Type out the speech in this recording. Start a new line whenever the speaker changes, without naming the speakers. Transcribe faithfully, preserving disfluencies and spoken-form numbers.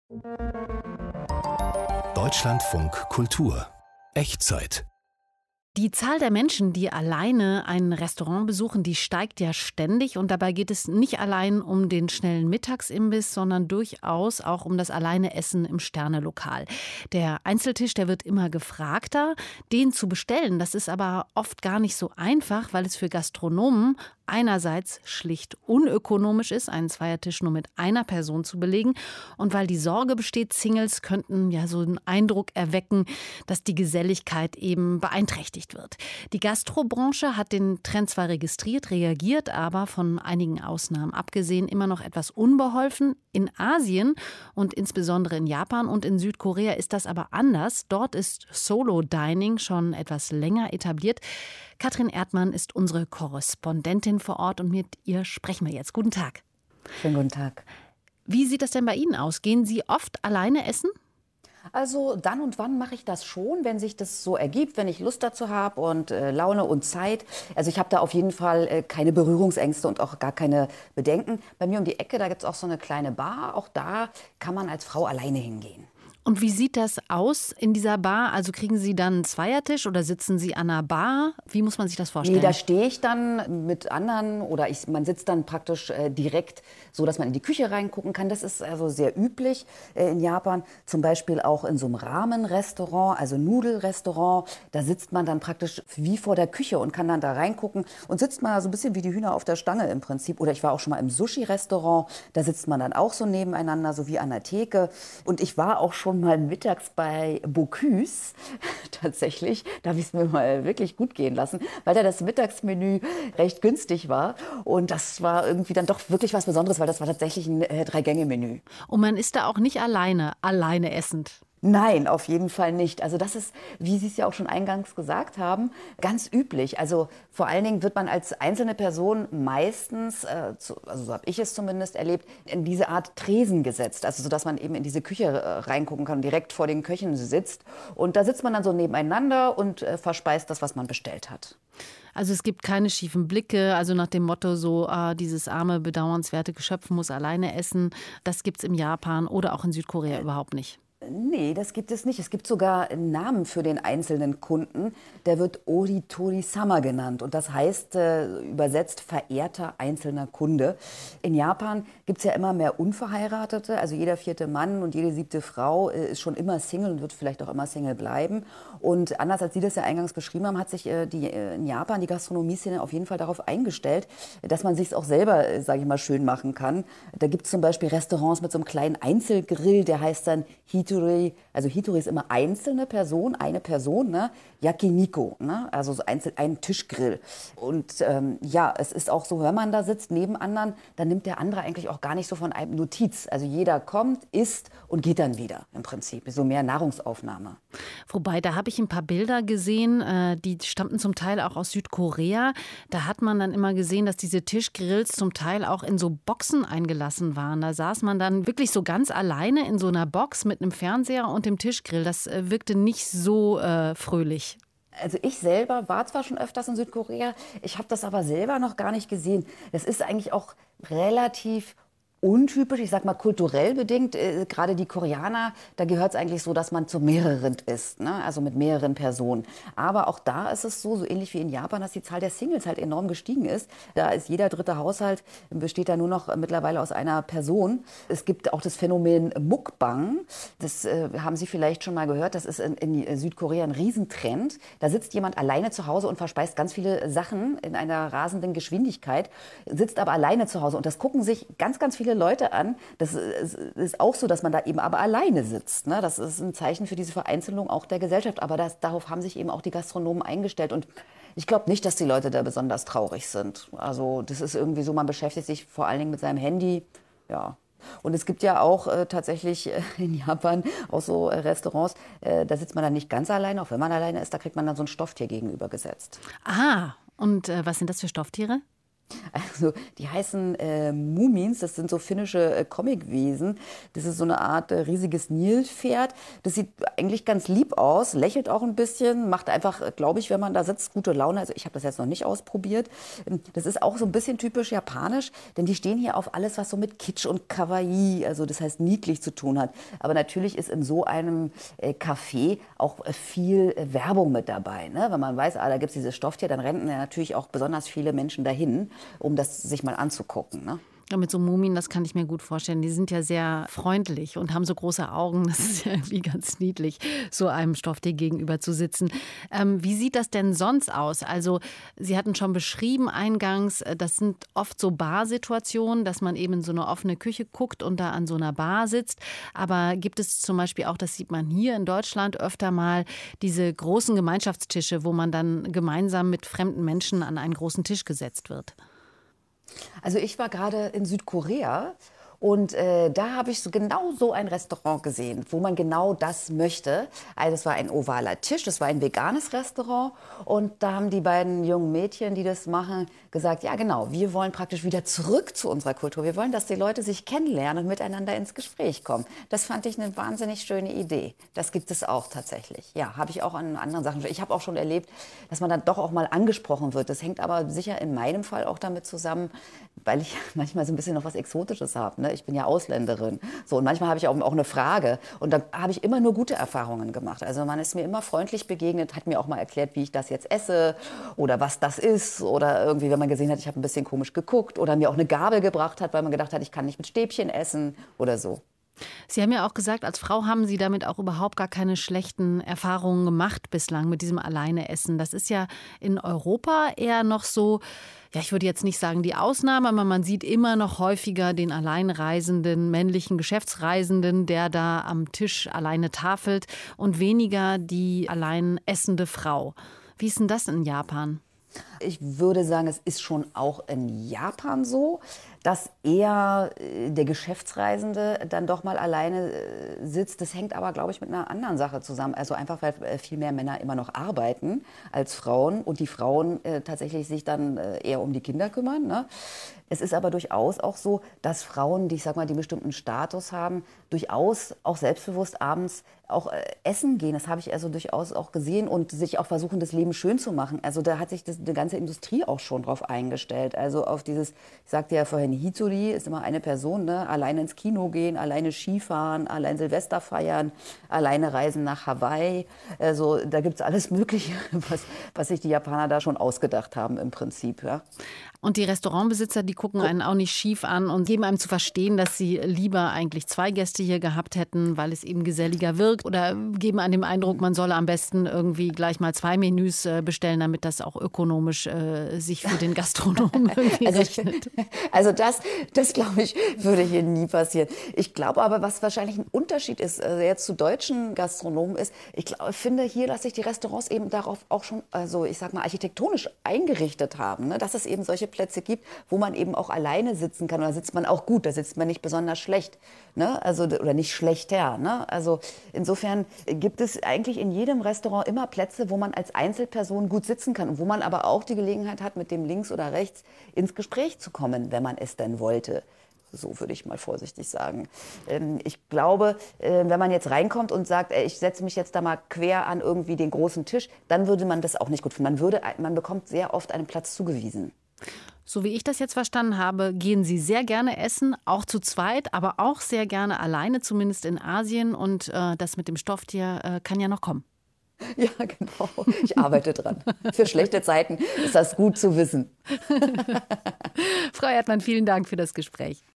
Deutschlandfunk Kultur. Echtzeit.
Die Zahl der Menschen, die alleine ein Restaurant besuchen, die steigt ja ständig. Und dabei geht es nicht allein um den schnellen Mittagsimbiss, sondern durchaus auch um das alleine Essen im Sternelokal. Der Einzeltisch, der wird immer gefragter. Den zu bestellen, das ist aber oft gar nicht so einfach, weil es für Gastronomen einerseits schlicht unökonomisch ist, einen Zweiertisch nur mit einer Person zu belegen, und weil die Sorge besteht, Singles könnten ja so einen Eindruck erwecken, dass die Geselligkeit eben beeinträchtigt wird. Die Gastrobranche hat den Trend zwar registriert, reagiert aber von einigen Ausnahmen abgesehen immer noch etwas unbeholfen. In Asien und insbesondere in Japan und in Südkorea ist das aber anders. Dort ist Solo-Dining schon etwas länger etabliert. Katrin Erdmann ist unsere Korrespondentin vor Ort und mit ihr sprechen wir jetzt. Guten Tag.
Schönen guten Tag.
Wie sieht das denn bei Ihnen aus? Gehen Sie oft alleine essen?
Also dann und wann mache ich das schon, wenn sich das so ergibt, wenn ich Lust dazu habe und äh, Laune und Zeit. Also ich habe da auf jeden Fall äh, keine Berührungsängste und auch gar keine Bedenken. Bei mir um die Ecke, da gibt es auch so eine kleine Bar. Auch da kann man als Frau alleine hingehen.
Und wie sieht das aus in dieser Bar? Also kriegen Sie dann einen Zweiertisch oder sitzen Sie an einer Bar? Wie muss man sich das vorstellen?
Nee, da stehe ich dann mit anderen oder ich, man sitzt dann praktisch äh, direkt so, dass man in die Küche reingucken kann. Das ist also sehr üblich äh, in Japan. Zum Beispiel auch in so einem Ramen-Restaurant, also Nudelrestaurant. Da sitzt man dann praktisch wie vor der Küche und kann dann da reingucken und sitzt man so ein bisschen wie die Hühner auf der Stange im Prinzip. Oder ich war auch schon mal im Sushi-Restaurant. Da sitzt man dann auch so nebeneinander, so wie an der Theke. Und ich war auch schon mal mittags bei Bocuse, tatsächlich. Da habe ich es mir mal wirklich gut gehen lassen, weil da das Mittagsmenü recht günstig war. Und das war irgendwie dann doch wirklich was Besonderes, weil das war tatsächlich ein äh, Drei-Gänge-Menü.
Und man ist da auch nicht alleine, alleine essend.
Nein, auf jeden Fall nicht. Also das ist, wie Sie es ja auch schon eingangs gesagt haben, ganz üblich. Also vor allen Dingen wird man als einzelne Person meistens, äh, zu, also so habe ich es zumindest erlebt, in diese Art Tresen gesetzt. Also so, dass man eben in diese Küche äh, reingucken kann, direkt vor den Köchen sitzt. Und da sitzt man dann so nebeneinander und äh, verspeist das, was man bestellt hat.
Also es gibt keine schiefen Blicke, also nach dem Motto so, ah, dieses arme, bedauernswerte Geschöpf muss alleine essen. Das gibt es in Japan oder auch in Südkorea überhaupt nicht.
Nee, das gibt es nicht. Es gibt sogar einen Namen für den einzelnen Kunden. Der wird Oritori-sama genannt. Und das heißt äh, übersetzt verehrter einzelner Kunde. In Japan gibt es ja immer mehr Unverheiratete. Also jeder vierte Mann und jede siebte Frau äh, ist schon immer Single und wird vielleicht auch immer Single bleiben. Und anders als Sie das ja eingangs beschrieben haben, hat sich äh, die, äh, in Japan die Gastronomie-Szene auf jeden Fall darauf eingestellt, dass man sich auch selber, äh, sage ich mal, schön machen kann. Da gibt es zum Beispiel Restaurants mit so einem kleinen Einzelgrill, der heißt dann Hitori. Also Hitori ist immer einzelne Person, eine Person, ne? Yakiniko, ne? Also so einzel, ein Tischgrill. Und ähm, ja, es ist auch so, wenn man da sitzt neben anderen, dann nimmt der andere eigentlich auch gar nicht so von einem Notiz. Also jeder kommt, isst und geht dann wieder im Prinzip. So mehr Nahrungsaufnahme.
Wobei, da habe ich ein paar Bilder gesehen, äh, die stammten zum Teil auch aus Südkorea. Da hat man dann immer gesehen, dass diese Tischgrills zum Teil auch in so Boxen eingelassen waren. Da saß man dann wirklich so ganz alleine in so einer Box mit einem Fernseher und dem Tischgrill. Das äh, wirkte nicht so äh, fröhlich.
Also ich selber war zwar schon öfters in Südkorea, ich habe das aber selber noch gar nicht gesehen. Das ist eigentlich auch relativ untypisch, ich sag mal kulturell bedingt. Äh, gerade die Koreaner, da gehört es eigentlich so, dass man zu mehreren isst, ne? Also mit mehreren Personen. Aber auch da ist es so, so ähnlich wie in Japan, dass die Zahl der Singles halt enorm gestiegen ist. Da ist jeder dritte Haushalt, besteht da nur noch mittlerweile aus einer Person. Es gibt auch das Phänomen Mukbang. Das äh, haben Sie vielleicht schon mal gehört. Das ist in, in Südkorea ein Riesentrend. Da sitzt jemand alleine zu Hause und verspeist ganz viele Sachen in einer rasenden Geschwindigkeit, sitzt aber alleine zu Hause. Und das gucken sich ganz, ganz viele Leute an. Das ist auch so, dass man da eben aber alleine sitzt, ne? Das ist ein Zeichen für diese Vereinzelung auch der Gesellschaft. Aber das, darauf haben sich eben auch die Gastronomen eingestellt. Und ich glaube nicht, dass die Leute da besonders traurig sind. Also das ist irgendwie so, man beschäftigt sich vor allen Dingen mit seinem Handy. Ja. Und es gibt ja auch äh, tatsächlich äh, in Japan auch so äh, Restaurants, äh, da sitzt man dann nicht ganz alleine, auch wenn man alleine ist, da kriegt man dann so ein Stofftier gegenübergesetzt.
Ah, und äh, was sind das für Stofftiere?
Also die heißen äh, Mumins, das sind so finnische äh, Comicwesen. Das ist so eine Art äh, riesiges Nilpferd. Das sieht eigentlich ganz lieb aus, lächelt auch ein bisschen, macht einfach, äh, glaube ich, wenn man da sitzt, gute Laune. Also ich habe das jetzt noch nicht ausprobiert. Ähm, das ist auch so ein bisschen typisch japanisch, denn die stehen hier auf alles, was so mit Kitsch und Kawaii, also das heißt niedlich zu tun hat. Aber natürlich ist in so einem äh, Café auch äh, viel äh, Werbung mit dabei. Ne? Wenn man weiß, ah, da gibt es dieses Stofftier, dann rennen ja natürlich auch besonders viele Menschen dahin, um das sich mal anzugucken. Ne?
Ja, mit so Mumien, das kann ich mir gut vorstellen. Die sind ja sehr freundlich und haben so große Augen. Das ist ja irgendwie ganz niedlich, so einem Stofftier gegenüber zu sitzen. Ähm, wie sieht das denn sonst aus? Also Sie hatten schon beschrieben eingangs, das sind oft so Barsituationen, dass man eben in so eine offene Küche guckt und da an so einer Bar sitzt. Aber gibt es zum Beispiel auch, das sieht man hier in Deutschland öfter mal, diese großen Gemeinschaftstische, wo man dann gemeinsam mit fremden Menschen an einen großen Tisch gesetzt wird?
Also ich war gerade in Südkorea und äh, da habe ich so genau so ein Restaurant gesehen, wo man genau das möchte. Also es war ein ovaler Tisch, das war ein veganes Restaurant und da haben die beiden jungen Mädchen, die das machen, gesagt, ja genau, wir wollen praktisch wieder zurück zu unserer Kultur. Wir wollen, dass die Leute sich kennenlernen und miteinander ins Gespräch kommen. Das fand ich eine wahnsinnig schöne Idee. Das gibt es auch tatsächlich. Ja, habe ich auch an anderen Sachen. Ich habe auch schon erlebt, dass man dann doch auch mal angesprochen wird. Das hängt aber sicher in meinem Fall auch damit zusammen, weil ich manchmal so ein bisschen noch was Exotisches habe. Ne? Ich bin ja Ausländerin. So, und manchmal habe ich auch, auch eine Frage. Und da habe ich immer nur gute Erfahrungen gemacht. Also man ist mir immer freundlich begegnet, hat mir auch mal erklärt, wie ich das jetzt esse oder was das ist. Oder irgendwie, wenn man gesehen hat, ich habe ein bisschen komisch geguckt. Oder mir auch eine Gabel gebracht hat, weil man gedacht hat, ich kann nicht mit Stäbchen essen oder so.
Sie haben ja auch gesagt, als Frau haben Sie damit auch überhaupt gar keine schlechten Erfahrungen gemacht bislang mit diesem Alleineessen. Das ist ja in Europa eher noch so, ja, ich würde jetzt nicht sagen die Ausnahme, aber man sieht immer noch häufiger den alleinreisenden männlichen Geschäftsreisenden, der da am Tisch alleine tafelt und weniger die allein essende Frau. Wie ist denn das in Japan?
Ich würde sagen, es ist schon auch in Japan so, dass eher der Geschäftsreisende dann doch mal alleine sitzt. Das hängt aber, glaube ich, mit einer anderen Sache zusammen. Also einfach, weil viel mehr Männer immer noch arbeiten als Frauen und die Frauen äh, tatsächlich sich dann äh, eher um die Kinder kümmern. Ne? Es ist aber durchaus auch so, dass Frauen, die, ich sag mal, die einen bestimmten Status haben, durchaus auch selbstbewusst abends auch äh, essen gehen. Das habe ich also durchaus auch gesehen und sich auch versuchen, das Leben schön zu machen. Also da hat sich das, die ganze Industrie auch schon drauf eingestellt. Also auf dieses, ich sagte ja vorhin, Hitsuri ist immer eine Person, ne? Alleine ins Kino gehen, alleine Skifahren, allein Silvester feiern, alleine reisen nach Hawaii. Also da gibt es alles Mögliche, was, was sich die Japaner da schon ausgedacht haben im Prinzip. Ja.
Und die Restaurantbesitzer, die gucken einen auch nicht schief an und geben einem zu verstehen, dass sie lieber eigentlich zwei Gäste hier gehabt hätten, weil es eben geselliger wirkt. Oder geben einem den Eindruck, man solle am besten irgendwie gleich mal zwei Menüs bestellen, damit das auch ökonomisch äh, sich für den Gastronomen irgendwie
also,
rechnet.
Also das, das glaube ich, würde hier nie passieren. Ich glaube aber, was wahrscheinlich ein Unterschied ist, also jetzt zu deutschen Gastronomen ist, ich glaube, finde hier, dass sich die Restaurants eben darauf auch schon, also ich sag mal, architektonisch eingerichtet haben, ne? Dass es eben solche Plätze gibt, wo man eben auch alleine sitzen kann. Und da sitzt man auch gut, da sitzt man nicht besonders schlecht, ne? Also, oder nicht schlechter. Ne? Also insofern gibt es eigentlich in jedem Restaurant immer Plätze, wo man als Einzelperson gut sitzen kann und wo man aber auch die Gelegenheit hat, mit dem links oder rechts ins Gespräch zu kommen, wenn man es denn wollte. So würde ich mal vorsichtig sagen. Ich glaube, wenn man jetzt reinkommt und sagt, ich setze mich jetzt da mal quer an irgendwie den großen Tisch, dann würde man das auch nicht gut finden. Man, würde, man bekommt sehr oft einen Platz zugewiesen.
So wie ich das jetzt verstanden habe, gehen Sie sehr gerne essen, auch zu zweit, aber auch sehr gerne alleine, zumindest in Asien. Und äh, das mit dem Stofftier äh, kann ja noch kommen.
Ja, genau. Ich arbeite dran. Für schlechte Zeiten ist das gut zu wissen.
Frau Erdmann, vielen Dank für das Gespräch.